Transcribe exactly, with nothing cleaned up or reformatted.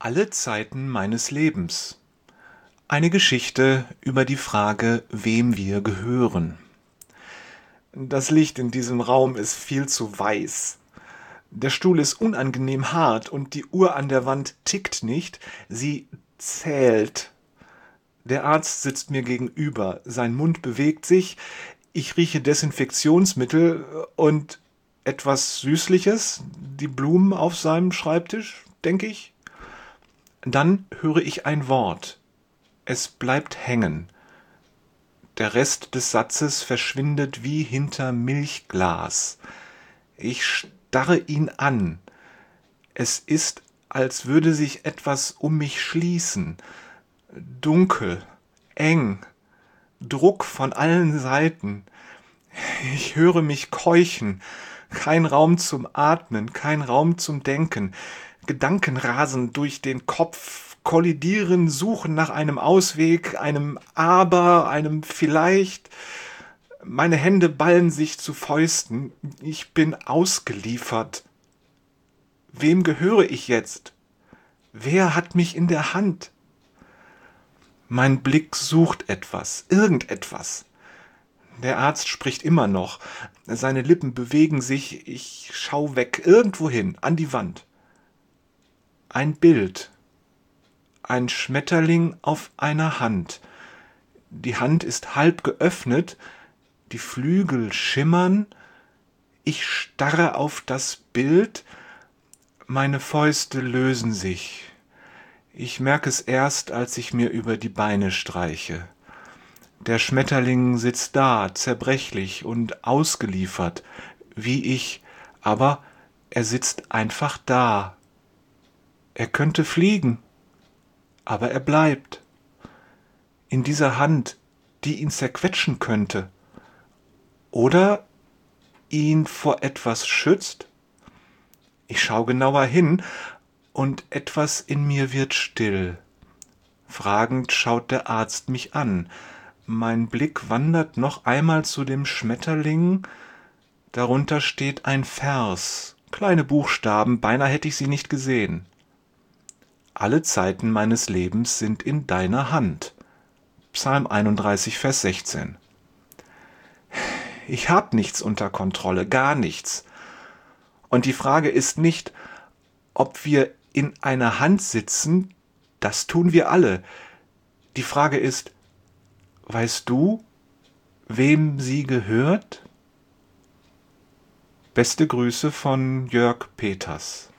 Alle Zeiten meines Lebens. Eine Geschichte über die Frage, wem wir gehören. Das Licht in diesem Raum ist viel zu weiß. Der Stuhl ist unangenehm hart und die Uhr an der Wand tickt nicht, sie zählt. Der Arzt sitzt mir gegenüber, sein Mund bewegt sich, ich rieche Desinfektionsmittel und etwas Süßliches, die Blumen auf seinem Schreibtisch, denke ich. Dann höre ich ein Wort. Es bleibt hängen. Der Rest des Satzes verschwindet wie hinter Milchglas. Ich starre ihn an. Es ist, als würde sich etwas um mich schließen. Dunkel, eng, Druck von allen Seiten. Ich höre mich keuchen. Kein Raum zum Atmen, kein Raum zum Denken. Gedanken rasen durch den Kopf, kollidieren, suchen nach einem Ausweg, einem Aber, einem Vielleicht. Meine Hände ballen sich zu Fäusten. Ich bin ausgeliefert. Wem gehöre ich jetzt? Wer hat mich in der Hand? Mein Blick sucht etwas, irgendetwas. Der Arzt spricht immer noch. Seine Lippen bewegen sich. Ich schau weg, irgendwohin, an die Wand. Ein Bild. Ein Schmetterling auf einer Hand. Die Hand ist halb geöffnet. Die Flügel schimmern. Ich starre auf das Bild. Meine Fäuste lösen sich. Ich merke es erst, als ich mir über die Beine streiche. Der Schmetterling sitzt da, zerbrechlich und ausgeliefert, wie ich, aber er sitzt einfach da. Er könnte fliegen, aber er bleibt. In dieser Hand, die ihn zerquetschen könnte. Oder ihn vor etwas schützt? Ich schau genauer hin und etwas in mir wird still. Fragend schaut der Arzt mich an. Mein Blick wandert noch einmal zu dem Schmetterling. Darunter steht ein Vers. Kleine Buchstaben, beinahe hätte ich sie nicht gesehen. Alle Zeiten meines Lebens sind in deiner Hand. Psalm einunddreißig, Vers sechzehn. Ich hab nichts unter Kontrolle, gar nichts. Und die Frage ist nicht, ob wir in einer Hand sitzen, das tun wir alle. Die Frage ist, weißt du, wem sie gehört? Beste Grüße von Jörg Peters.